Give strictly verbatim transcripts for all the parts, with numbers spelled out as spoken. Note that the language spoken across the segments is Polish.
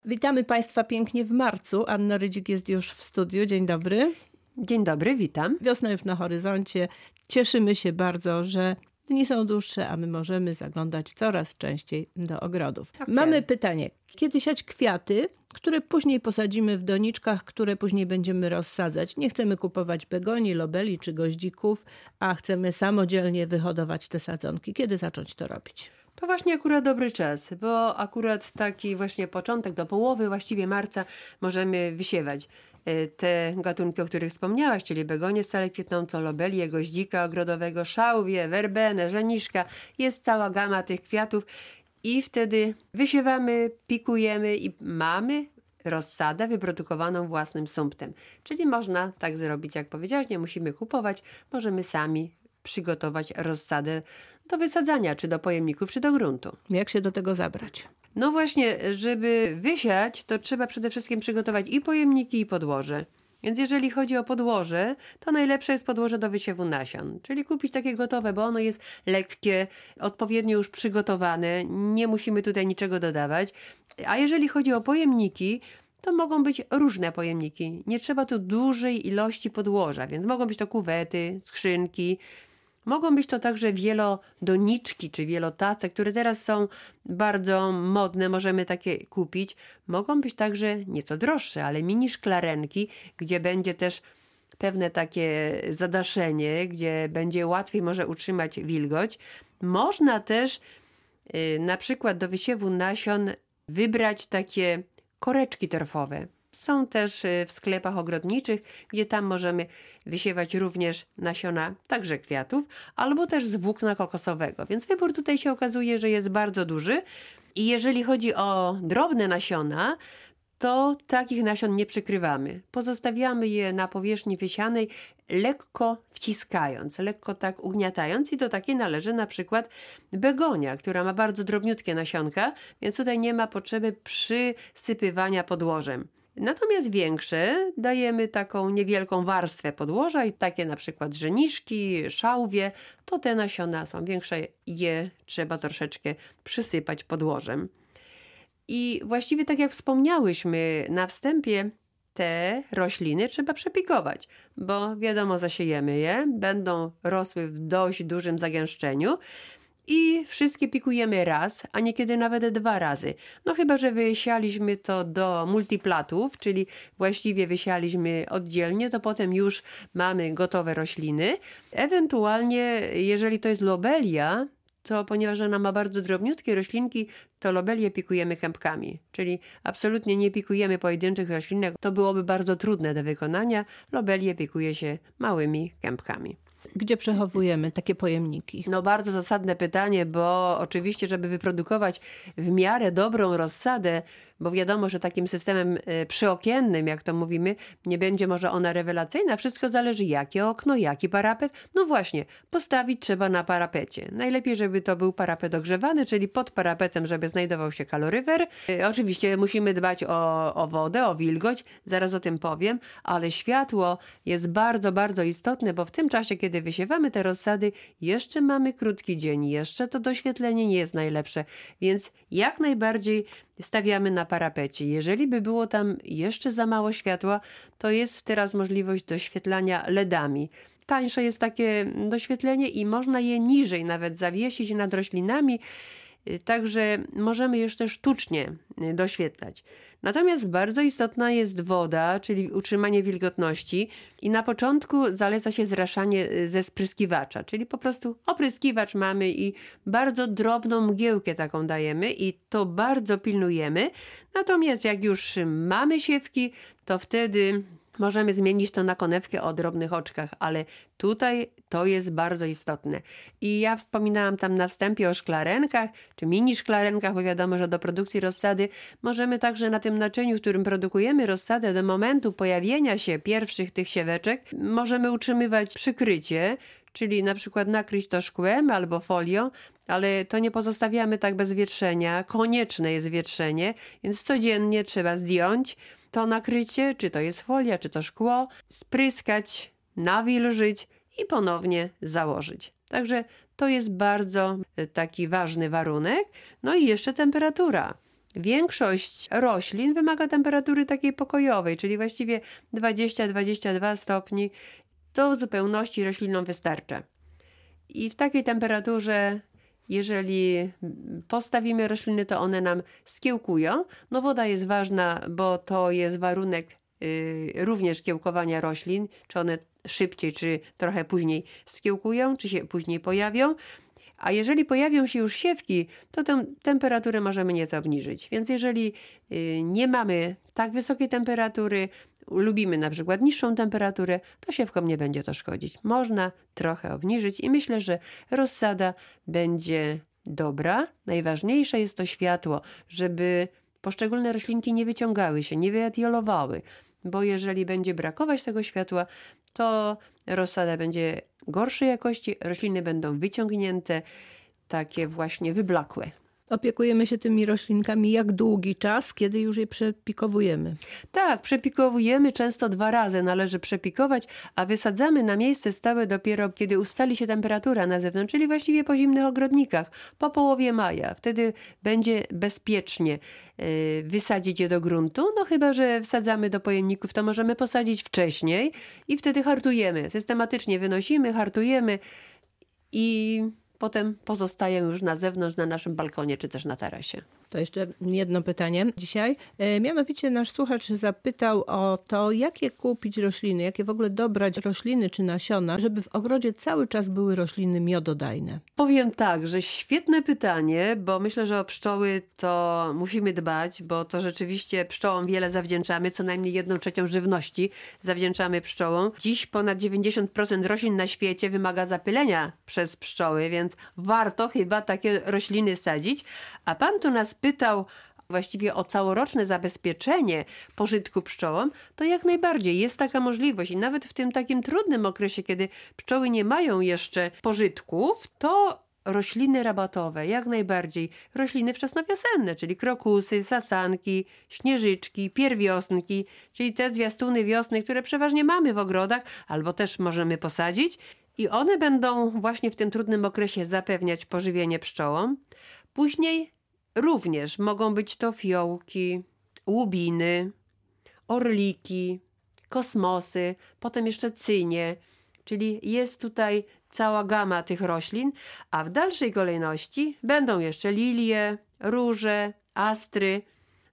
Witamy Państwa pięknie w marcu. Anna Rydzik jest już w studiu. Dzień dobry. Dzień dobry, witam. Wiosna już na horyzoncie. Cieszymy się bardzo, że dni są dłuższe, a my możemy zaglądać coraz częściej do ogrodów. Tak Mamy jest. pytanie. Kiedy siać kwiaty, które później posadzimy w doniczkach, które później będziemy rozsadzać? Nie chcemy kupować begonii, lobeli czy goździków, a chcemy samodzielnie wyhodować te sadzonki. Kiedy zacząć to robić? To właśnie akurat dobry czas, bo akurat taki właśnie początek do połowy właściwie marca możemy wysiewać te gatunki, o których wspomniałaś, czyli begonię stale kwitnącą, lobelię, goździka ogrodowego, szałwię, werbenę, żeniszka. Jest cała gama tych kwiatów i wtedy wysiewamy, pikujemy i mamy rozsadę wyprodukowaną własnym sumptem. Czyli można tak zrobić, jak powiedziałaś, nie musimy kupować, możemy sami przygotować rozsadę do wysadzania, czy do pojemników, czy do gruntu. Jak się do tego zabrać? No właśnie, żeby wysiać, to trzeba przede wszystkim przygotować i pojemniki, i podłoże. Więc jeżeli chodzi o podłoże, to najlepsze jest podłoże do wysiewu nasion. Czyli kupić takie gotowe, bo ono jest lekkie, odpowiednio już przygotowane, nie musimy tutaj niczego dodawać. A jeżeli chodzi o pojemniki, to mogą być różne pojemniki. Nie trzeba tu dużej ilości podłoża, więc mogą być to kuwety, skrzynki. Mogą być to także wielodoniczki czy wielotace, które teraz są bardzo modne, możemy takie kupić. Mogą być także nieco droższe, ale mini szklarenki, gdzie będzie też pewne takie zadaszenie, gdzie będzie łatwiej może utrzymać wilgoć. Można też yy, na przykład do wysiewu nasion wybrać takie koreczki torfowe. Są też w sklepach ogrodniczych, gdzie tam możemy wysiewać również nasiona także kwiatów, albo też z włókna kokosowego. Więc wybór tutaj się okazuje, że jest bardzo duży. I jeżeli chodzi o drobne nasiona, to takich nasion nie przykrywamy. Pozostawiamy je na powierzchni wysianej, lekko wciskając, lekko tak ugniatając i do takiej należy na przykład begonia, która ma bardzo drobniutkie nasionka, więc tutaj nie ma potrzeby przysypywania podłożem. Natomiast większe dajemy taką niewielką warstwę podłoża i takie na przykład żeniszki, szałwie, to te nasiona są większe, je trzeba troszeczkę przysypać podłożem. I właściwie tak jak wspomniałyśmy na wstępie, te rośliny trzeba przepikować, bo wiadomo, zasiejemy je, będą rosły w dość dużym zagęszczeniu i wszystkie pikujemy raz, a niekiedy nawet dwa razy. No chyba, że wysialiśmy to do multiplatów, czyli właściwie wysialiśmy oddzielnie, to potem już mamy gotowe rośliny. Ewentualnie, jeżeli to jest lobelia, to ponieważ ona ma bardzo drobniutkie roślinki, to lobelię pikujemy kępkami. Czyli absolutnie nie pikujemy pojedynczych roślinek. To byłoby bardzo trudne do wykonania. Lobelię pikuje się małymi kępkami. Gdzie przechowujemy takie pojemniki? No bardzo zasadne pytanie, bo oczywiście, żeby wyprodukować w miarę dobrą rozsadę, bo wiadomo, że takim systemem przyokiennym, jak to mówimy, nie będzie może ona rewelacyjna. Wszystko zależy, jakie okno, jaki parapet. No właśnie, postawić trzeba na parapecie. Najlepiej, żeby to był parapet ogrzewany, czyli pod parapetem, żeby znajdował się kaloryfer. Oczywiście musimy dbać o, o wodę, o wilgoć, zaraz o tym powiem, ale światło jest bardzo, bardzo istotne, bo w tym czasie, kiedy wysiewamy te rozsady, jeszcze mamy krótki dzień, jeszcze to doświetlenie nie jest najlepsze, więc jak najbardziej stawiamy na parapecie. Jeżeli by było tam jeszcze za mało światła, to jest teraz możliwość doświetlania ledami. Tańsze jest takie doświetlenie i można je niżej nawet zawiesić nad roślinami, także możemy jeszcze sztucznie doświetlać. Natomiast bardzo istotna jest woda, czyli utrzymanie wilgotności i na początku zaleca się zraszanie ze spryskiwacza, czyli po prostu opryskiwacz mamy i bardzo drobną mgiełkę taką dajemy i to bardzo pilnujemy. Natomiast jak już mamy siewki, to wtedy możemy zmienić to na konewkę o drobnych oczkach, ale tutaj to jest bardzo istotne. I ja wspominałam tam na wstępie o szklarenkach, czy mini szklarenkach, bo wiadomo, że do produkcji rozsady możemy także na tym naczyniu, w którym produkujemy rozsadę, do momentu pojawienia się pierwszych tych sieweczek, możemy utrzymywać przykrycie, czyli na przykład nakryć to szkłem albo folią, ale to nie pozostawiamy tak bez wietrzenia. Konieczne jest wietrzenie, więc codziennie trzeba zdjąć to nakrycie, czy to jest folia, czy to szkło, spryskać, nawilżyć i ponownie założyć. Także to jest bardzo taki ważny warunek. No i jeszcze temperatura. większość roślin wymaga temperatury takiej pokojowej, czyli właściwie dwadzieścia do dwudziestu dwóch stopni. To w zupełności roślinom wystarcza. I w takiej temperaturze, jeżeli postawimy rośliny, to one nam skiełkują. No woda jest ważna, bo to jest warunek y, również kiełkowania roślin, czy one szybciej, czy trochę później skiełkują, czy się później pojawią. A jeżeli pojawią się już siewki, to tę temperaturę możemy nieco obniżyć. Więc jeżeli y, nie mamy tak wysokiej temperatury, lubimy na przykład niższą temperaturę, to siewkom nie będzie to szkodzić. Można trochę obniżyć i myślę, że rozsada będzie dobra. Najważniejsze jest to światło, żeby poszczególne roślinki nie wyciągały się, nie wyetiolowały, bo jeżeli będzie brakować tego światła, to rozsada będzie gorszej jakości, rośliny będą wyciągnięte, takie właśnie wyblakłe. Opiekujemy się tymi roślinkami jak długi czas, kiedy już je przepikowujemy? Tak, przepikowujemy często dwa razy, należy przepikować, a wysadzamy na miejsce stałe dopiero kiedy ustali się temperatura na zewnątrz, czyli właściwie po zimnych ogrodnikach, po połowie maja. Wtedy będzie bezpiecznie yy, wysadzić je do gruntu, no chyba że wsadzamy do pojemników, to możemy posadzić wcześniej i wtedy hartujemy. Systematycznie wynosimy, hartujemy i potem pozostają już na zewnątrz, na naszym balkonie czy też na tarasie. To jeszcze jedno pytanie dzisiaj. E, mianowicie nasz słuchacz zapytał o to, jakie kupić rośliny, jakie w ogóle dobrać rośliny czy nasiona, żeby w ogrodzie cały czas były rośliny miododajne. Powiem tak, że świetne pytanie, bo myślę, że o pszczoły to musimy dbać, bo to rzeczywiście pszczołom wiele zawdzięczamy, co najmniej jedną trzecią żywności zawdzięczamy pszczołom. Dziś ponad dziewięćdziesiąt procent roślin na świecie wymaga zapylenia przez pszczoły, więc warto chyba takie rośliny sadzić. A pan tu nas pytał właściwie o całoroczne zabezpieczenie pożytku pszczołom, to jak najbardziej jest taka możliwość i nawet w tym takim trudnym okresie, kiedy pszczoły nie mają jeszcze pożytków, to rośliny rabatowe, jak najbardziej. Rośliny wczesnowiosenne, czyli krokusy, sasanki, śnieżyczki, pierwiosnki, czyli te zwiastuny wiosny, które przeważnie mamy w ogrodach albo też możemy posadzić i one będą właśnie w tym trudnym okresie zapewniać pożywienie pszczołom. Później również mogą być to fiołki, łubiny, orliki, kosmosy, potem jeszcze cynie, czyli jest tutaj cała gama tych roślin, a w dalszej kolejności będą jeszcze lilie, róże, astry,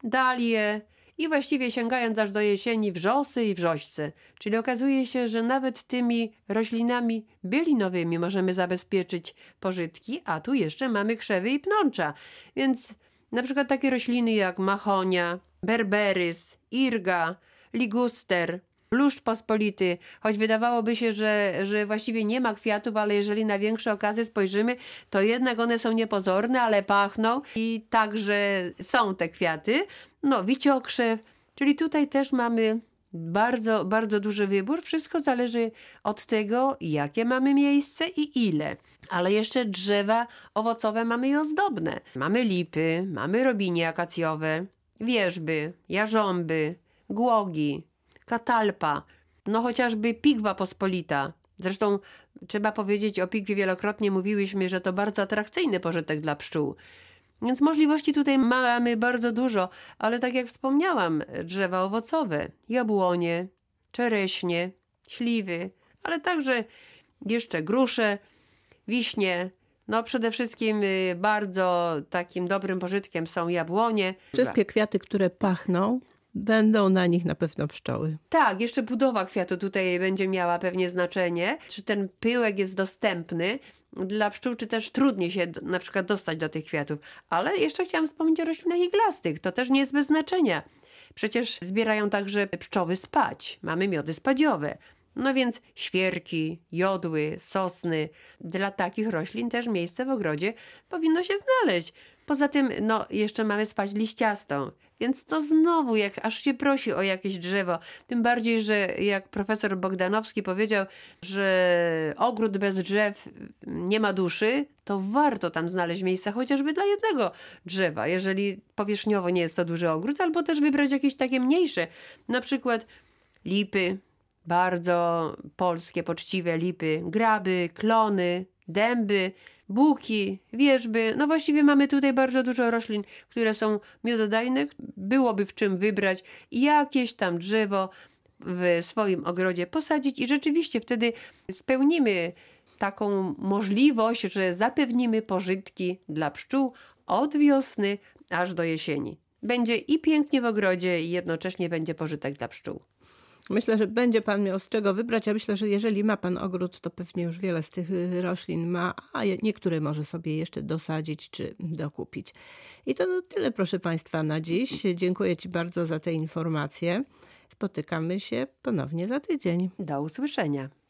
dalie i właściwie sięgając aż do jesieni wrzosy i wrzośce. Czyli okazuje się, że nawet tymi roślinami bielinowymi możemy zabezpieczyć pożytki, a tu jeszcze mamy krzewy i pnącza. Więc na przykład takie rośliny jak machonia, berberys, irga, liguster, bluszcz pospolity, choć wydawałoby się, że, że właściwie nie ma kwiatów, ale jeżeli na większe okazy spojrzymy, to jednak one są niepozorne, ale pachną i także są te kwiaty. No, wiciokrzew, czyli tutaj też mamy bardzo, bardzo duży wybór. Wszystko zależy od tego, jakie mamy miejsce i ile. Ale jeszcze drzewa owocowe mamy i ozdobne. Mamy lipy, mamy robinie akacjowe, wierzby, jarząby, głogi, katalpa, no chociażby pigwa pospolita. Zresztą trzeba powiedzieć o pigwie wielokrotnie mówiłyśmy, że to bardzo atrakcyjny pożytek dla pszczół. Więc możliwości tutaj mamy bardzo dużo, ale tak jak wspomniałam, drzewa owocowe, jabłonie, czereśnie, śliwy, ale także jeszcze grusze, wiśnie. No przede wszystkim bardzo takim dobrym pożytkiem są jabłonie. Wszystkie kwiaty, które pachną, będą na nich na pewno pszczoły. Tak, jeszcze budowa kwiatu tutaj będzie miała pewnie znaczenie. Czy ten pyłek jest dostępny dla pszczół, czy też trudniej się na przykład dostać do tych kwiatów. Ale jeszcze chciałam wspomnieć o roślinach iglastych. To też nie jest bez znaczenia. Przecież zbierają także pszczoły spać. Mamy miody spadziowe. No więc świerki, jodły, sosny. Dla takich roślin też miejsce w ogrodzie powinno się znaleźć. Poza tym, no, jeszcze mamy spać liściastą. Więc to znowu, jak aż się prosi o jakieś drzewo. Tym bardziej, że jak profesor Bogdanowski powiedział, że ogród bez drzew nie ma duszy, to warto tam znaleźć miejsca chociażby dla jednego drzewa, jeżeli powierzchniowo nie jest to duży ogród, albo też wybrać jakieś takie mniejsze. Na przykład lipy, bardzo polskie, poczciwe lipy, graby, klony, dęby, buki, wierzby. No właściwie mamy tutaj bardzo dużo roślin, które są miododajne. Byłoby w czym wybrać i jakieś tam drzewo w swoim ogrodzie posadzić i rzeczywiście wtedy spełnimy taką możliwość, że zapewnimy pożytki dla pszczół od wiosny aż do jesieni. Będzie i pięknie w ogrodzie i jednocześnie będzie pożytek dla pszczół. Myślę, że będzie pan miał z czego wybrać. Ja myślę, że jeżeli ma pan ogród, to pewnie już wiele z tych roślin ma, a niektóre może sobie jeszcze dosadzić czy dokupić. I to no tyle, proszę państwa, na dziś. Dziękuję ci bardzo za te informacje. Spotykamy się ponownie za tydzień. Do usłyszenia.